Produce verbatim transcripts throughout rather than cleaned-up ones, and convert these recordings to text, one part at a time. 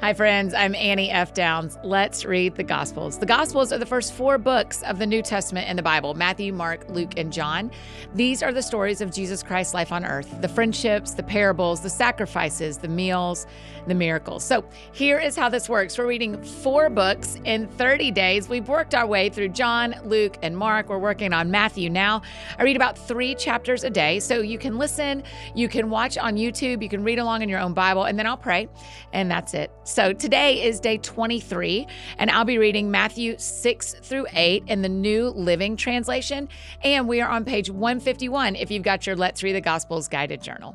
Hi, friends. I'm Annie F. Downs. Let's read the Gospels. The Gospels are the first four books of the New Testament in the Bible: Matthew, Mark, Luke, and John. These are the stories of Jesus Christ's life on earth, the friendships, the parables, the sacrifices, the meals, the miracles. So here is how this works. We're reading four books in thirty days. We've worked our way through John, Luke, and Mark. We're working on Matthew now. I read about three chapters a day, so you can listen, you can watch on YouTube, you can read along in your own Bible, and then I'll pray, and that's it. So today is day twenty-three, and I'll be reading Matthew six through eight in the New Living Translation, and we are on page one fifty-one if you've got your Let's Read the Gospels guided journal.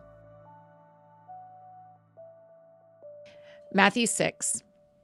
Matthew six.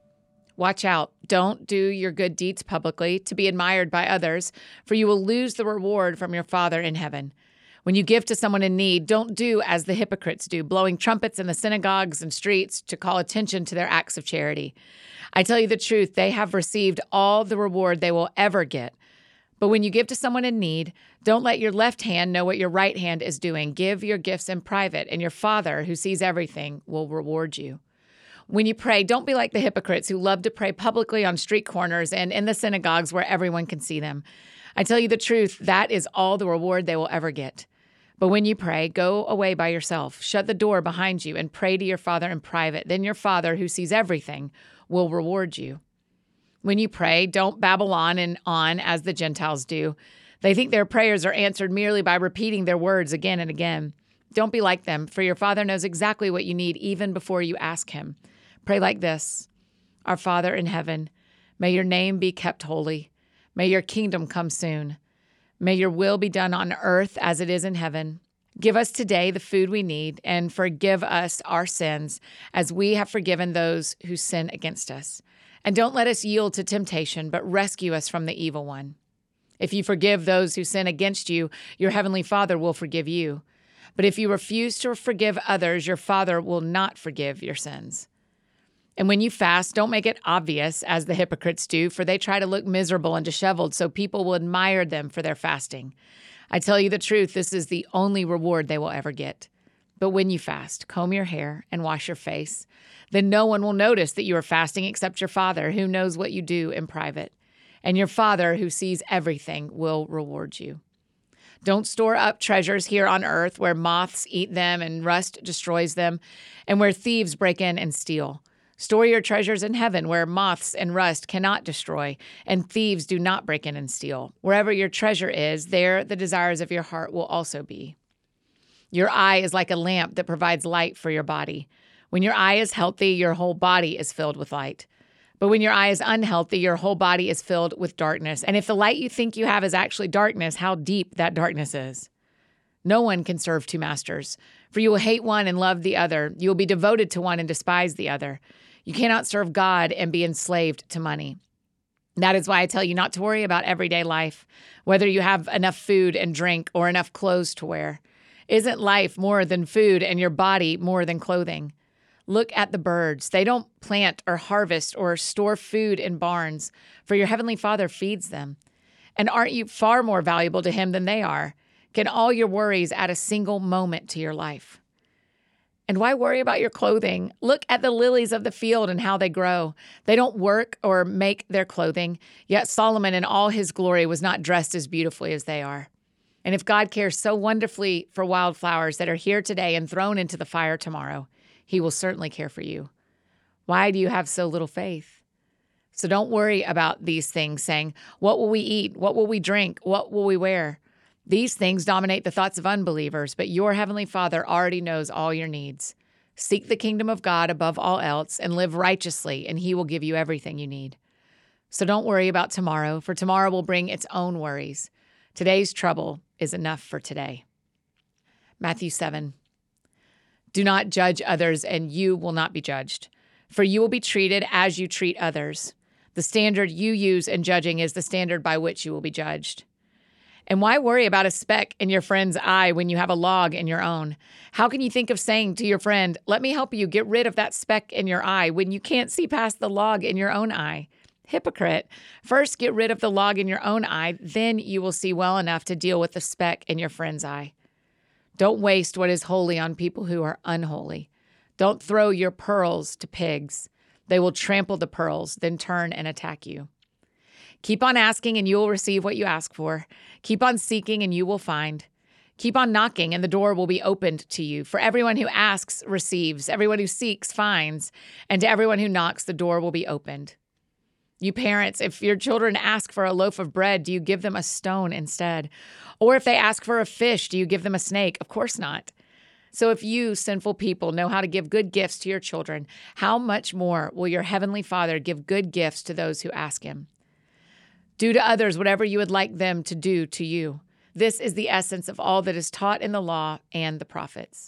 Watch out. Don't do your good deeds publicly to be admired by others, for you will lose the reward from your Father in heaven. When you give to someone in need, don't do as the hypocrites do, blowing trumpets in the synagogues and streets to call attention to their acts of charity. I tell you the truth, they have received all the reward they will ever get. But when you give to someone in need, don't let your left hand know what your right hand is doing. Give your gifts in private, and your Father, who sees everything, will reward you. When you pray, don't be like the hypocrites who love to pray publicly on street corners and in the synagogues where everyone can see them. I tell you the truth, that is all the reward they will ever get. But when you pray, go away by yourself, shut the door behind you, and pray to your Father in private. Then your Father, who sees everything, will reward you. When you pray, don't babble on and on as the Gentiles do. They think their prayers are answered merely by repeating their words again and again. Don't be like them, for your Father knows exactly what you need even before you ask him. Pray like this: Our Father in heaven, may your name be kept holy. May your kingdom come soon. May your will be done on earth as it is in heaven. Give us today the food we need, and forgive us our sins as we have forgiven those who sin against us. And don't let us yield to temptation, but rescue us from the evil one. If you forgive those who sin against you, your heavenly Father will forgive you. But if you refuse to forgive others, your Father will not forgive your sins. And when you fast, don't make it obvious, as the hypocrites do, for they try to look miserable and disheveled so people will admire them for their fasting. I tell you the truth, this is the only reward they will ever get. But when you fast, comb your hair and wash your face. Then no one will notice that you are fasting except your Father, who knows what you do in private. And your Father, who sees everything, will reward you. Don't store up treasures here on earth where moths eat them and rust destroys them, and where thieves break in and steal. Store your treasures in heaven where moths and rust cannot destroy, and thieves do not break in and steal. Wherever your treasure is, there the desires of your heart will also be. Your eye is like a lamp that provides light for your body. When your eye is healthy, your whole body is filled with light. But when your eye is unhealthy, your whole body is filled with darkness. And if the light you think you have is actually darkness, how deep that darkness is. No one can serve two masters, for you will hate one and love the other. You will be devoted to one and despise the other. You cannot serve God and be enslaved to money. That is why I tell you not to worry about everyday life, whether you have enough food and drink or enough clothes to wear. Isn't life more than food and your body more than clothing? Look at the birds. They don't plant or harvest or store food in barns, for your heavenly Father feeds them. And aren't you far more valuable to him than they are? Can all your worries add a single moment to your life? And why worry about your clothing? Look at the lilies of the field and how they grow. They don't work or make their clothing, yet Solomon in all his glory was not dressed as beautifully as they are. And if God cares so wonderfully for wildflowers that are here today and thrown into the fire tomorrow, he will certainly care for you. Why do you have so little faith? So don't worry about these things, saying, what will we eat? What will we drink? What will we wear? These things dominate the thoughts of unbelievers, but your heavenly Father already knows all your needs. Seek the kingdom of God above all else and live righteously, and he will give you everything you need. So don't worry about tomorrow, for tomorrow will bring its own worries. Today's trouble is enough for today. Matthew seven. Do not judge others, and you will not be judged, for you will be treated as you treat others. The standard you use in judging is the standard by which you will be judged. And why worry about a speck in your friend's eye when you have a log in your own? How can you think of saying to your friend, let me help you get rid of that speck in your eye, when you can't see past the log in your own eye? Hypocrite, first get rid of the log in your own eye, then you will see well enough to deal with the speck in your friend's eye. Don't waste what is holy on people who are unholy. Don't throw your pearls to pigs. They will trample the pearls, then turn and attack you. Keep on asking and you will receive what you ask for. Keep on seeking and you will find. Keep on knocking and the door will be opened to you. For everyone who asks receives, everyone who seeks finds, and to everyone who knocks the door will be opened. You parents, if your children ask for a loaf of bread, do you give them a stone instead? Or if they ask for a fish, do you give them a snake? Of course not. So if you, sinful people, know how to give good gifts to your children, how much more will your heavenly Father give good gifts to those who ask him? Do to others whatever you would like them to do to you. This is the essence of all that is taught in the law and the prophets.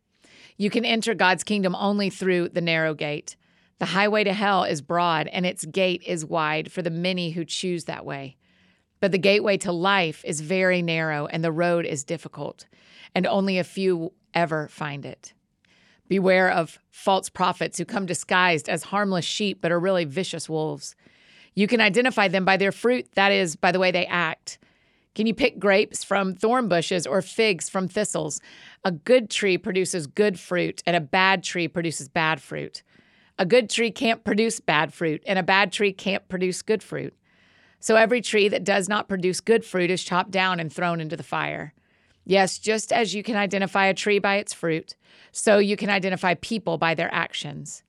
You can enter God's kingdom only through the narrow gate. The highway to hell is broad, and its gate is wide for the many who choose that way. But the gateway to life is very narrow, and the road is difficult, and only a few ever find it. Beware of false prophets who come disguised as harmless sheep but are really vicious wolves. You can identify them by their fruit, that is, by the way they act. Can you pick grapes from thorn bushes or figs from thistles? A good tree produces good fruit, and a bad tree produces bad fruit. A good tree can't produce bad fruit, and a bad tree can't produce good fruit. So every tree that does not produce good fruit is chopped down and thrown into the fire. Yes, just as you can identify a tree by its fruit, so you can identify people by their actions.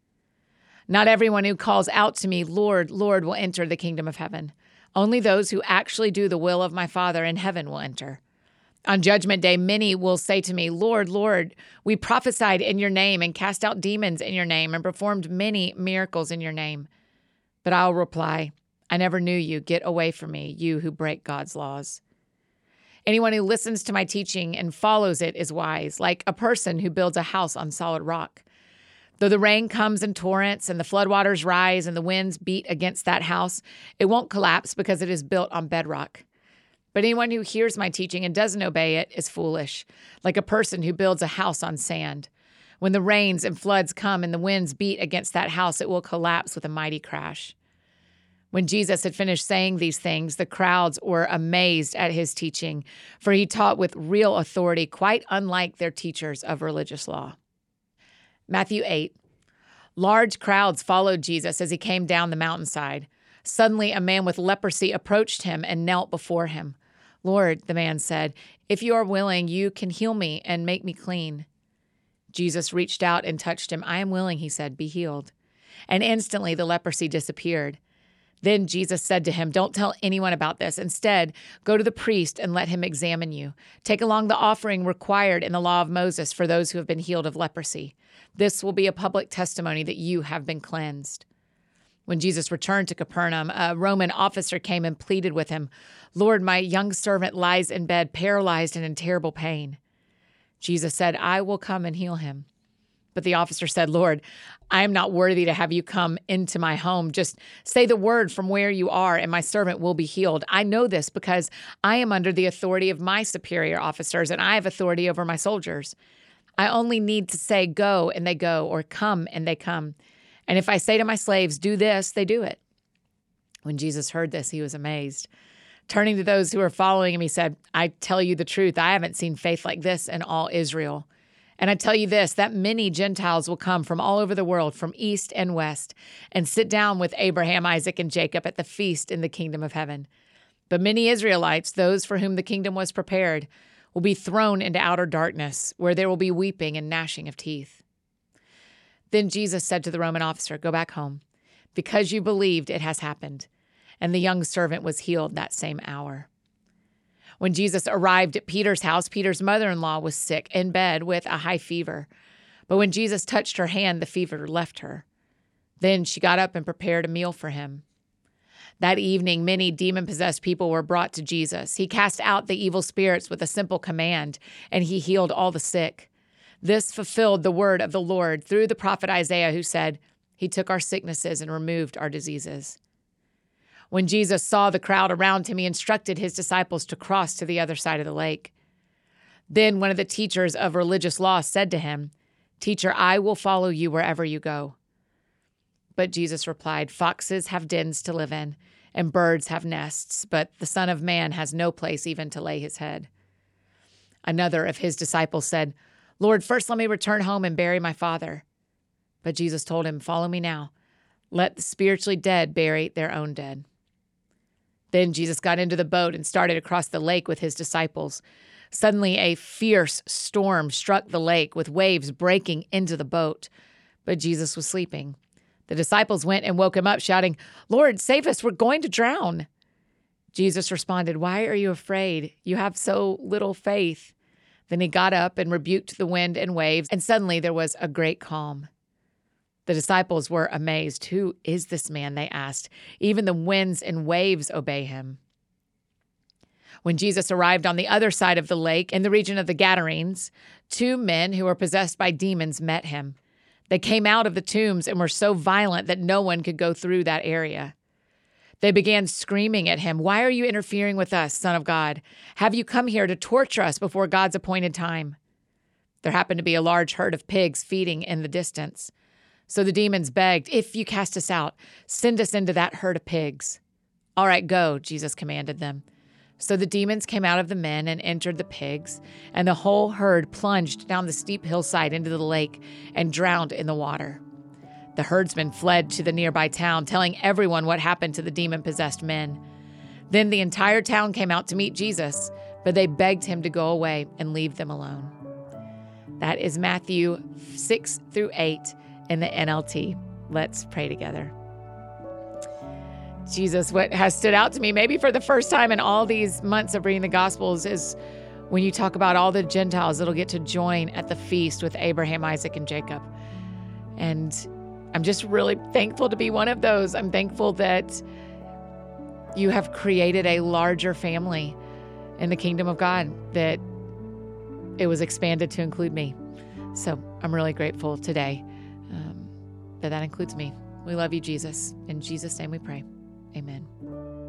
Not everyone who calls out to me, Lord, Lord, will enter the kingdom of heaven. Only those who actually do the will of my Father in heaven will enter. On Judgment Day, many will say to me, Lord, Lord, we prophesied in your name and cast out demons in your name and performed many miracles in your name. But I'll reply, I never knew you. Get away from me, you who break God's laws. Anyone who listens to my teaching and follows it is wise, like a person who builds a house on solid rock. Though the rain comes in torrents and the floodwaters rise and the winds beat against that house, it won't collapse because it is built on bedrock. But anyone who hears my teaching and doesn't obey it is foolish, like a person who builds a house on sand. When the rains and floods come and the winds beat against that house, it will collapse with a mighty crash. When Jesus had finished saying these things, the crowds were amazed at his teaching, for he taught with real authority, quite unlike their teachers of religious law. Matthew eight. Large crowds followed Jesus as he came down the mountainside. Suddenly, a man with leprosy approached him and knelt before him. Lord, the man said, if you are willing, you can heal me and make me clean. Jesus reached out and touched him. I am willing, he said, be healed. And instantly the leprosy disappeared. Then Jesus said to him, don't tell anyone about this. Instead, go to the priest and let him examine you. Take along the offering required in the law of Moses for those who have been healed of leprosy. This will be a public testimony that you have been cleansed. When Jesus returned to Capernaum, a Roman officer came and pleaded with him, Lord, my young servant lies in bed, paralyzed and in terrible pain. Jesus said, I will come and heal him. But the officer said, Lord, I am not worthy to have you come into my home. Just say the word from where you are, and my servant will be healed. I know this because I am under the authority of my superior officers, and I have authority over my soldiers. I only need to say, go, and they go, or come, and they come. And if I say to my slaves, do this, they do it. When Jesus heard this, he was amazed. Turning to those who were following him, he said, I tell you the truth, I haven't seen faith like this in all Israel. And I tell you this, that many Gentiles will come from all over the world, from east and west, and sit down with Abraham, Isaac, and Jacob at the feast in the kingdom of heaven. But many Israelites, those for whom the kingdom was prepared, will be thrown into outer darkness, where there will be weeping and gnashing of teeth. Then Jesus said to the Roman officer, go back home. Because you believed, it has happened. And the young servant was healed that same hour. When Jesus arrived at Peter's house, Peter's mother-in-law was sick in bed with a high fever. But when Jesus touched her hand, the fever left her. Then she got up and prepared a meal for him. That evening, many demon-possessed people were brought to Jesus. He cast out the evil spirits with a simple command, and he healed all the sick. This fulfilled the word of the Lord through the prophet Isaiah, who said, he took our sicknesses and removed our diseases. When Jesus saw the crowd around him, he instructed his disciples to cross to the other side of the lake. Then one of the teachers of religious law said to him, Teacher, I will follow you wherever you go. But Jesus replied, Foxes have dens to live in, and birds have nests, but the Son of Man has no place even to lay his head. Another of his disciples said, Lord, first let me return home and bury my father. But Jesus told him, Follow me now. Let the spiritually dead bury their own dead. Then Jesus got into the boat and started across the lake with his disciples. Suddenly, a fierce storm struck the lake with waves breaking into the boat. But Jesus was sleeping. The disciples went and woke him up, shouting, "Lord, save us, we're going to drown." Jesus responded, "Why are you afraid? You have so little faith." Then he got up and rebuked the wind and waves, and suddenly there was a great calm. The disciples were amazed. "Who is this man?" they asked. "Even the winds and waves obey him." When Jesus arrived on the other side of the lake in the region of the Gadarenes, two men who were possessed by demons met him. They came out of the tombs and were so violent that no one could go through that area. They began screaming at him, "Why are you interfering with us, Son of God? Have you come here to torture us before God's appointed time?" There happened to be a large herd of pigs feeding in the distance. So the demons begged, "If you cast us out, send us into that herd of pigs." "All right, go," Jesus commanded them. So the demons came out of the men and entered the pigs, and the whole herd plunged down the steep hillside into the lake and drowned in the water. The herdsmen fled to the nearby town, telling everyone what happened to the demon-possessed men. Then the entire town came out to meet Jesus, but they begged him to go away and leave them alone. That is Matthew six through eight in the N L T. Let's pray together. Jesus, what has stood out to me, maybe for the first time in all these months of reading the Gospels, is when you talk about all the Gentiles that'll get to join at the feast with Abraham, Isaac, and Jacob. And I'm just really thankful to be one of those. I'm thankful that you have created a larger family in the kingdom of God, that it was expanded to include me. So I'm really grateful today um, that that includes me. We love you, Jesus. In Jesus' name we pray. Amen.